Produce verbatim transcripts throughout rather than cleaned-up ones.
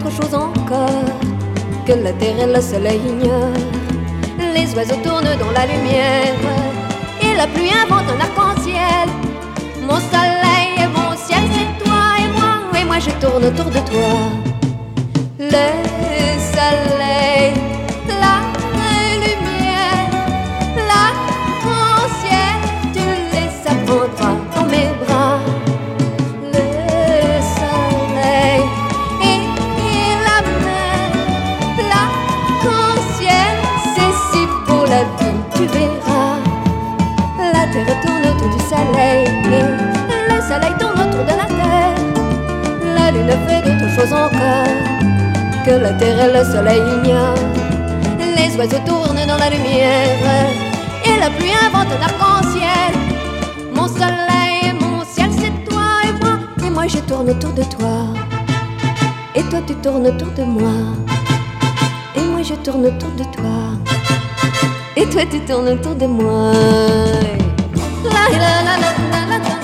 d'autre chose encore que la terre et le soleil ignorent. Les oiseaux tournent dans la lumière et la pluie invente un arc-en-ciel. Mon soleil et mon ciel, c'est toi et moi, et moi je tourne autour de toi. Le soleil, la lumière, l'arc-en-ciel, tu les apprendras dans mes bras. Le soleil et la mer, l'arc-en-ciel, c'est si beau la vie, tu verras. La terre tourne autour du soleil et le soleil tourne autour de la terre. La lune fait d'autres choses encore que la terre et le soleil ignorent. Les oiseaux tournent dans la lumière et la pluie invente un arc-en-ciel. Mon soleil et mon ciel, c'est toi et moi, et moi je tourne autour de toi. Et toi tu tournes autour de moi, et moi je tourne autour de toi. Et toi tu tournes autour de moi. La la la la la la la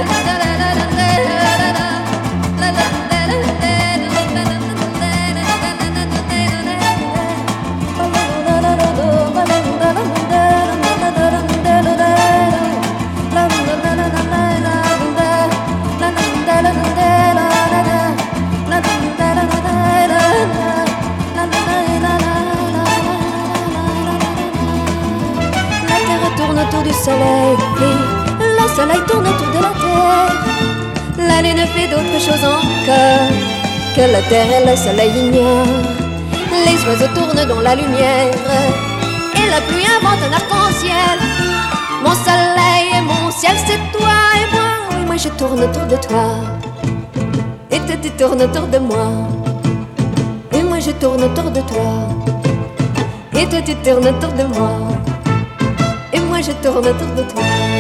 autour du soleil et le soleil tourne autour de la terre. La lune fait d'autres choses encore que la terre et le soleil ignorent. Les oiseaux tournent dans la lumière et la pluie invente un arc-en-ciel. Mon soleil et mon ciel, c'est toi et moi, et moi je tourne autour de toi. Et toi tu tournes autour de moi, et moi je tourne autour de toi. Et toi tu tournes autour de moi, et moi je tourne autour de toi.